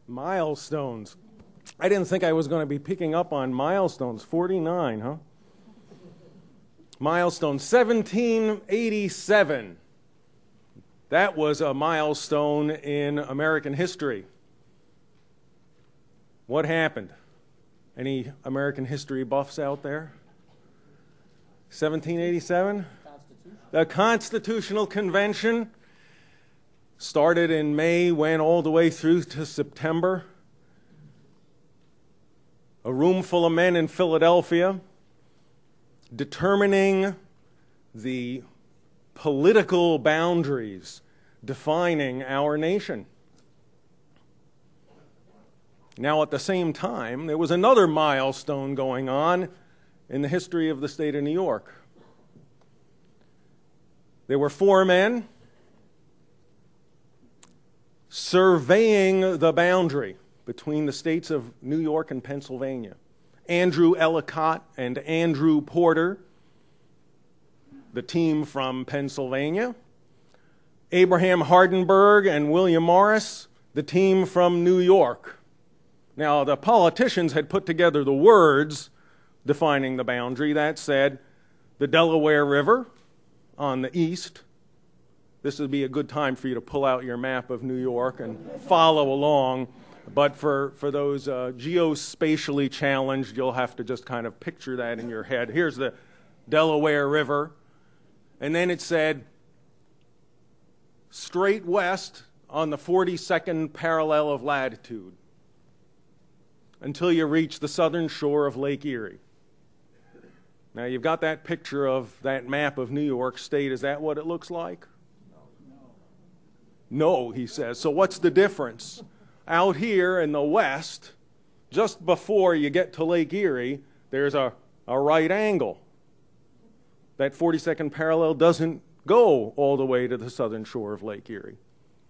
Milestones. I didn't think I was going to be picking up on milestones. 49, huh? Milestone 1787. That was a milestone in American history. What happened? Any American history buffs out there? 1787? The Constitutional Convention started in May, went all the way through to September. A room full of men in Philadelphia determining the political boundaries defining our nation. Now, at the same time, there was another milestone going on in the history of the state of New York. There were 4 men surveying the boundary between the states of New York and Pennsylvania. Andrew Ellicott and Andrew Porter, the team from Pennsylvania. Abraham Hardenberg and William Morris, the team from New York. Now, the politicians had put together the words defining the boundary that said the Delaware River on the east. This would be a good time for you to pull out your map of New York and follow along. But for those geospatially challenged, you'll have to just kind of picture that in your head. Here's the Delaware River. And then it said straight west on the 42nd parallel of latitude until you reach the southern shore of Lake Erie. Now, you've got that picture of that map of New York State. Is that what it looks like? No, he says. So what's the difference? Out here in the west, just before you get to Lake Erie, there's a right angle. That 42nd parallel doesn't go all the way to the southern shore of Lake Erie.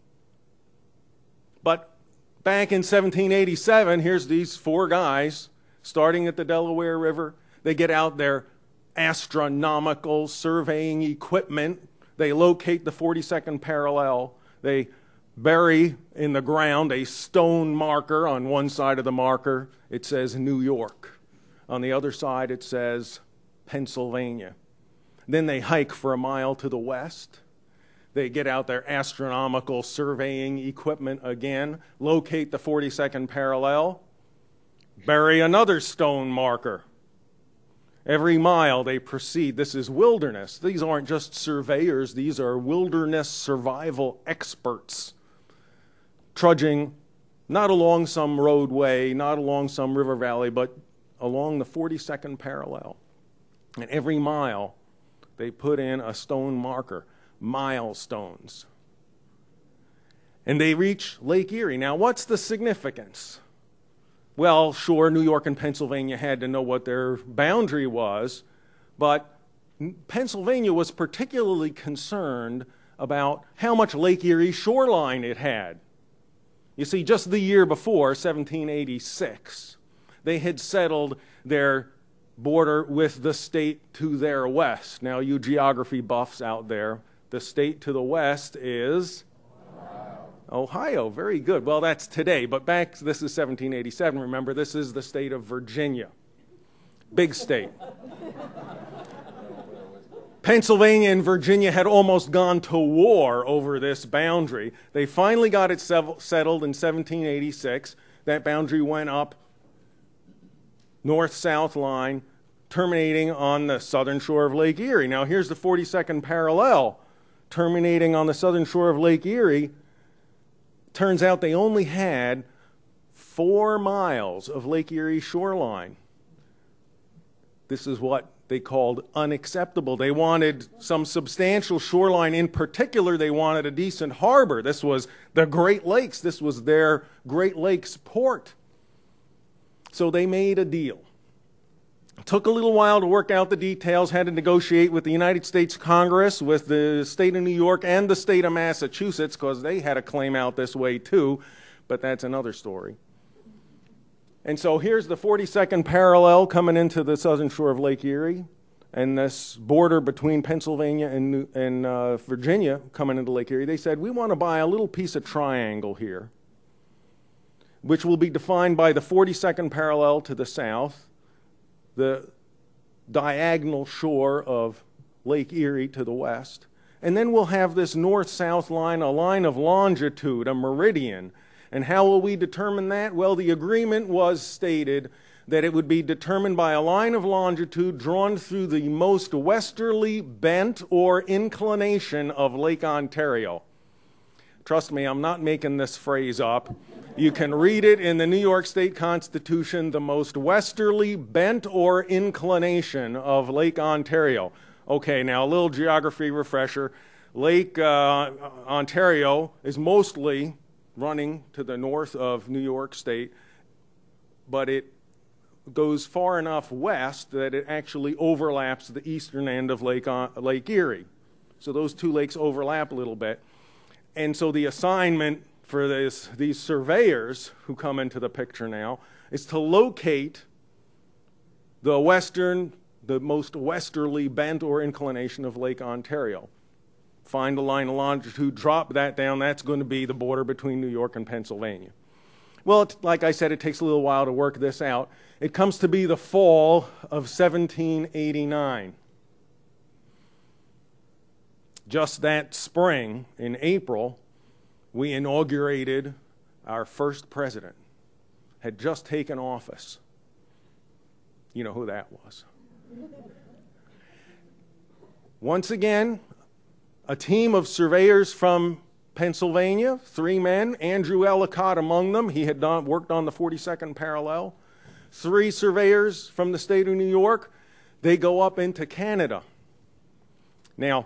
But back in 1787, here's these 4 guys starting at the Delaware River. They get out their astronomical surveying equipment. They locate the 42nd parallel. They bury in the ground a stone marker. On one side of the marker, it says New York. On the other side, it says Pennsylvania. Then they hike for a mile to the west. They get out their astronomical surveying equipment again, locate the 42nd parallel, bury another stone marker. Every mile they proceed. This is wilderness. These aren't just surveyors. These are wilderness survival experts, trudging not along some roadway, not along some river valley, but along the 42nd parallel. And every mile they put in a stone marker, milestones. And they reach Lake Erie. Now, what's the significance? Well, sure, New York and Pennsylvania had to know what their boundary was, but Pennsylvania was particularly concerned about how much Lake Erie shoreline it had. You see, just the year before, 1786, they had settled their border with the state to their west. Now, you geography buffs out there, the state to the west is Ohio. Very good. Well, that's today, but this is 1787. Remember, this is the state of Virginia. Big state. Pennsylvania and Virginia had almost gone to war over this boundary. They finally got it settled in 1786. That boundary went up north-south line, terminating on the southern shore of Lake Erie. Now, here's the 42nd parallel, terminating on the southern shore of Lake Erie. Turns out they only had 4 miles of Lake Erie shoreline. This is what they called unacceptable. They wanted some substantial shoreline. In particular, they wanted a decent harbor. This was the Great Lakes. This was their Great Lakes port. So they made a deal. It took a little while to work out the details, had to negotiate with the United States Congress, with the state of New York and the state of Massachusetts, because they had a claim out this way too, but that's another story. And so here's the 42nd parallel coming into the southern shore of Lake Erie, and this border between Pennsylvania and Virginia coming into Lake Erie. They said, we want to buy a little piece of triangle here. which will be defined by the 42nd parallel to the south, the diagonal shore of Lake Erie to the west, and then we'll have this north-south line, a line of longitude, a meridian. And how will we determine that? Well, the agreement was stated that it would be determined by a line of longitude drawn through the most westerly bent or inclination of Lake Ontario. Trust me, I'm not making this phrase up. You can read it in the New York State Constitution, the most westerly bent or inclination of Lake Ontario. Okay, now a little geography refresher. Lake Ontario is mostly running to the north of New York State, but it goes far enough west that it actually overlaps the eastern end of Lake Erie. So those two lakes overlap a little bit. And so the assignment for these surveyors who come into the picture now is to locate the most westerly bent or inclination of Lake Ontario. Find a line of longitude, drop that down. That's going to be the border between New York and Pennsylvania. Well, like I said, it takes a little while to work this out. It comes to be the fall of 1789. Just that spring, in April, we inaugurated our first president. Had just taken office. You know who that was. Once again, a team of surveyors from Pennsylvania, 3 men, Andrew Ellicott among them. He had worked on the 42nd parallel. 3 surveyors from the state of New York. They go up into Canada. Now,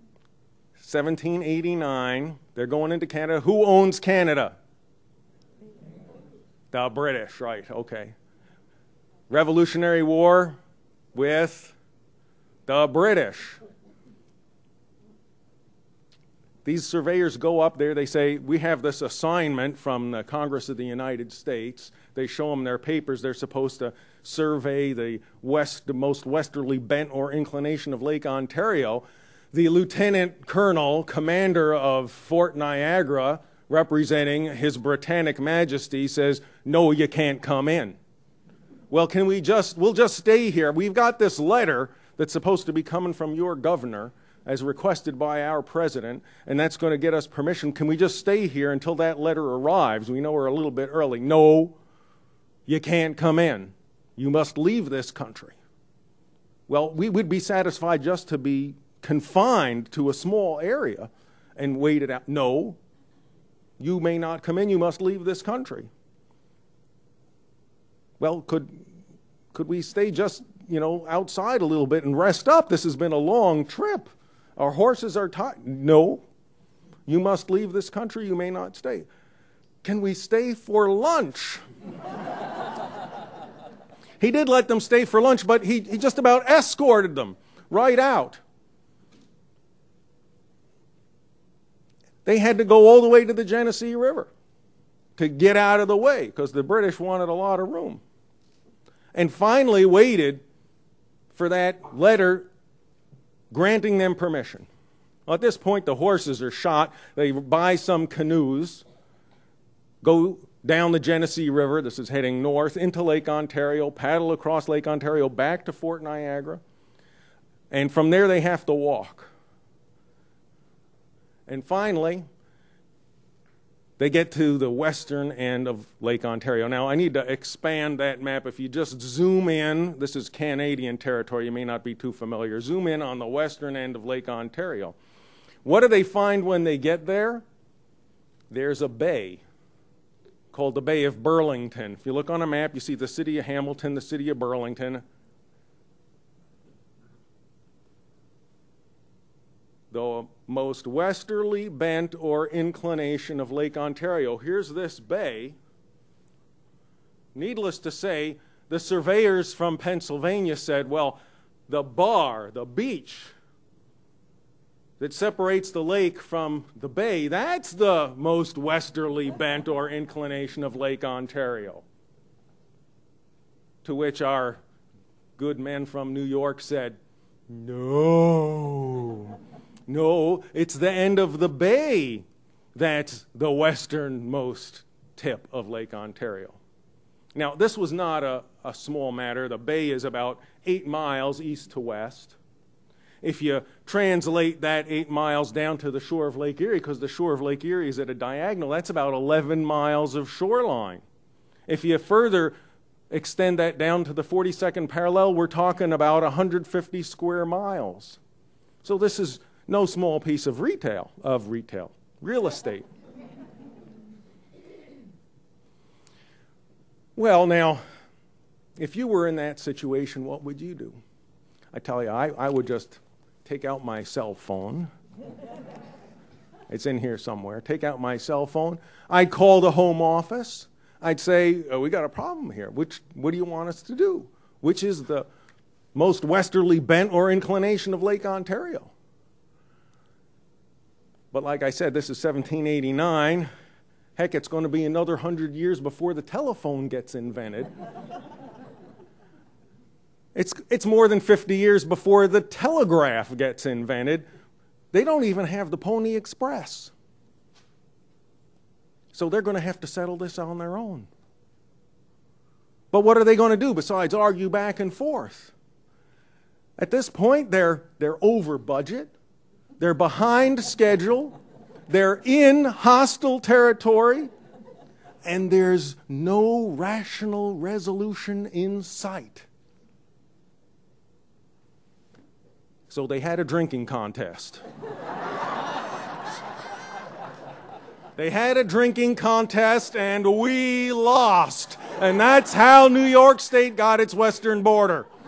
1789, they're going into Canada. Who owns Canada? The British, right, okay. Revolutionary War with the British. These surveyors go up there, they say, we have this assignment from the Congress of the United States. They show them their papers. They're supposed to survey the most westerly bent or inclination of Lake Ontario. The lieutenant colonel, commander of Fort Niagara, representing His Britannic Majesty, says, no, you can't come in. Well, we'll just stay here. We've got this letter that's supposed to be coming from your governor as requested by our president, and that's going to get us permission. Can we just stay here until that letter arrives? We know we're a little bit early. No, you can't come in. You must leave this country. Well, we would be satisfied just to be confined to a small area and wait it out. No, you may not come in. You must leave this country. Well, could we stay just, outside a little bit and rest up? This has been a long trip. Our horses are tired. No, you must leave this country. You may not stay. Can we stay for lunch? He did let them stay for lunch, but he just about escorted them right out. They had to go all the way to the Genesee River to get out of the way because the British wanted a lot of room. And finally waited for that letter granting them permission. Well, at this point, the horses are shot. They buy some canoes, go down the Genesee River. This is heading north into Lake Ontario, paddle across Lake Ontario back to Fort Niagara. And from there, they have to walk. And finally, they get to the western end of Lake Ontario. Now, I need to expand that map. If you just zoom in, this is Canadian territory. You may not be too familiar. Zoom in on the western end of Lake Ontario. What do they find when they get there? There's a bay called the Bay of Burlington. If you look on a map, you see the city of Hamilton, the city of Burlington. The most westerly bent or inclination of Lake Ontario. Here's this bay. Needless to say, the surveyors from Pennsylvania said, well, the beach that separates the lake from the bay, that's the most westerly bent or inclination of Lake Ontario. To which our good men from New York said, no, it's the end of the bay that's the westernmost tip of Lake Ontario. Now, this was not a small matter. The bay is about 8 miles east to west. If you translate that 8 miles down to the shore of Lake Erie, because the shore of Lake Erie is at a diagonal, that's about 11 miles of shoreline. If you further extend that down to the 42nd parallel, we're talking about 150 square miles. So this is no small piece of real estate. Well, now, if you were in that situation, what would you do? I tell you, I would just take out my cell phone. It's in here somewhere. Take out my cell phone. I'd call the home office. I'd say, oh, we got a problem here. What do you want us to do? Which is the most westerly bent or inclination of Lake Ontario? But like I said, this is 1789. Heck, it's going to be another 100 years before the telephone gets invented. It's more than 50 years before the telegraph gets invented. They don't even have the Pony Express. So they're going to have to settle this on their own. But what are they going to do besides argue back and forth? At this point, they're over budget. They're behind schedule. They're in hostile territory. And there's no rational resolution in sight. So they had a drinking contest. They had a drinking contest and we lost. And that's how New York State got its western border.